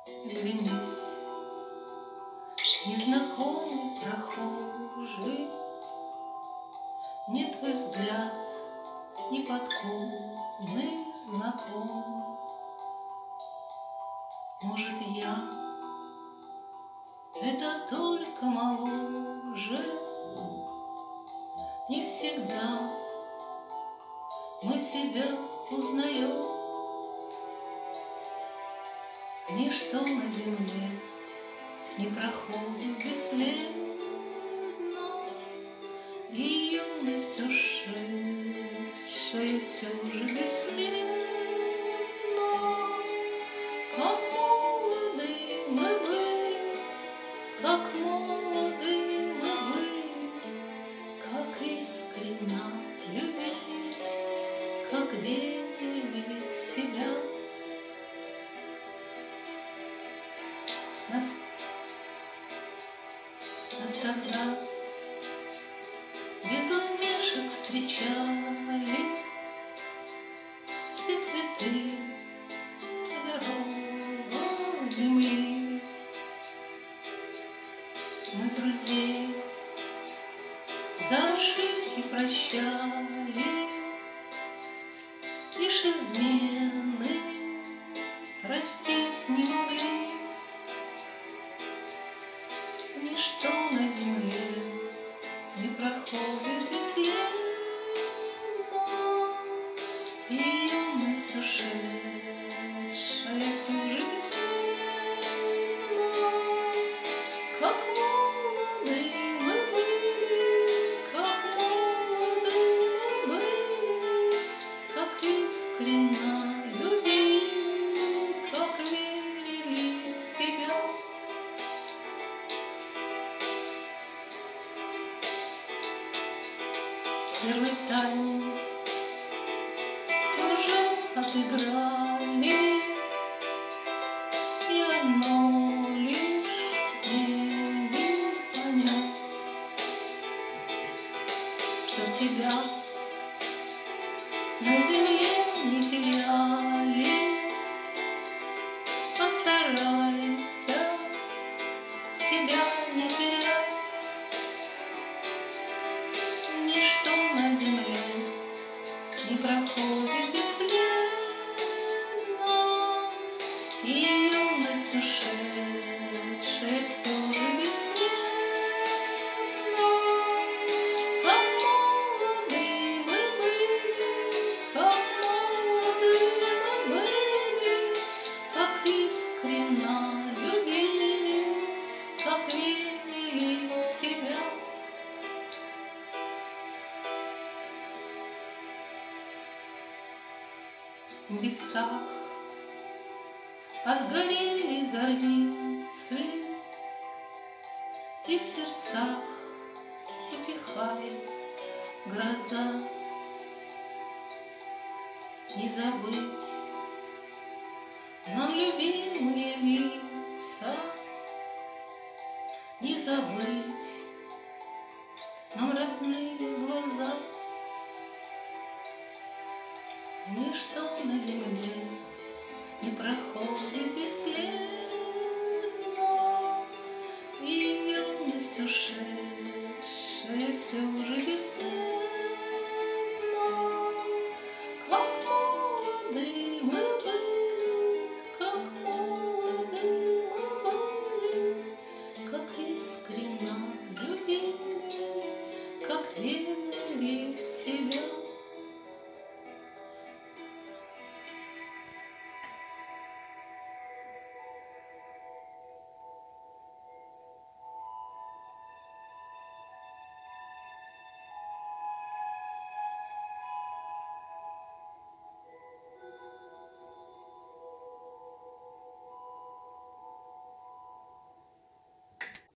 Оглянись, незнакомый прохожий, мне твой взгляд неподкупный знаком. Может, я это только моложе, не всегда мы себя узнаем. Ничто на земле не проходит бесследно, и юность ушедшая все же бессмертна. Как молоды мы были, как молоды мы были, как искренно любили, как верили в себя. Нас тогда без усмешек встречали все цветы на дорогах земли. Мы друзей за ошибки прощали, лишь измены простить не могли. Ничто на земле не проходит бесследно, и юность ушедшая все же бесследна. Как молоды мы были, как молоды мы были, как искренно любили, как верили в себя. Первый тайм уже отыграли, и одно лишь мне не понять, что тебя на земле не теряли. Постарайся себя не терять. Ничто на земле не проходит бесследно, и юность ушедшая все же бесследна. Как молоды мы были, как молоды мы были, как искренно любили, как верили в себя. В лесах отгорели зорницы, и в сердцах утихает гроза. Не забыть нам любимые лица, не забыть нам родные глаза. Ничто на земле не проходит бесследно, и юность ушедшая все же бесследна.